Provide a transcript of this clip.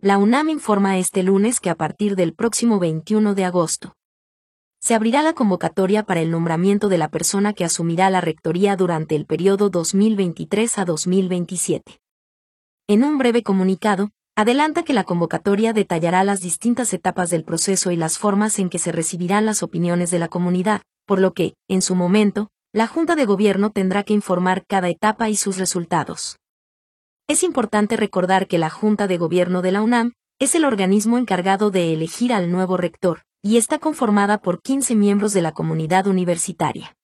la UNAM informa este lunes que a partir del próximo 21 de agosto se abrirá la convocatoria para el nombramiento de la persona que asumirá la rectoría durante el periodo 2023 a 2027. En un breve comunicado, adelanta que la convocatoria detallará las distintas etapas del proceso y las formas en que se recibirán las opiniones de la comunidad, por lo que, en su momento, la Junta de Gobierno tendrá que informar cada etapa y sus resultados. Es importante recordar que la Junta de Gobierno de la UNAM es el organismo encargado de elegir al nuevo rector, y está conformada por 15 miembros de la comunidad universitaria.